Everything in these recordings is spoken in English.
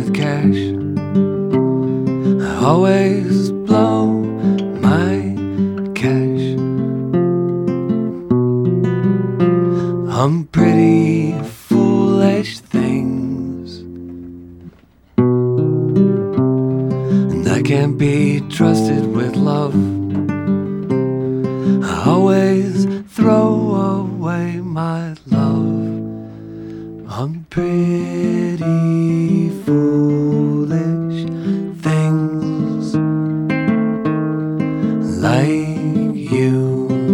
with cash. I always blow my cash on pretty foolish things, and I can't be trusted with love. I always throw away my love on pretty foolish things like you.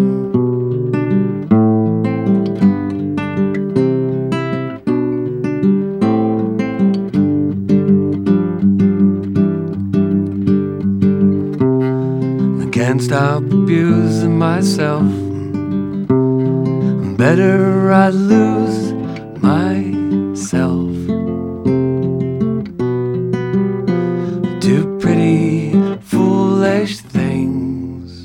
I can't stop abusing myself. Better I lose myself to pretty foolish things,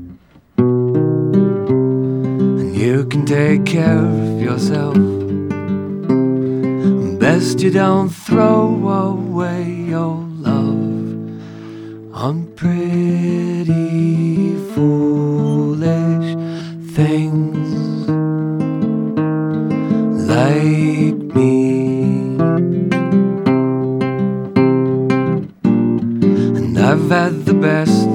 and you can take care of yourself. Best you don't throw away your love on pretty foolish things like me. And I've had the best.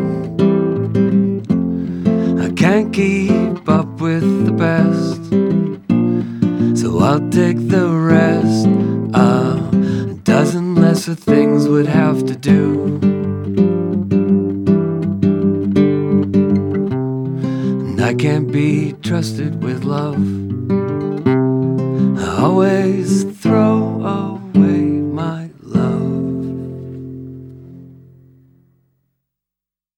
I can't keep up with the best, so I'll take the rest. A dozen lesser things would have to do. And I can't be trusted with love. I always throw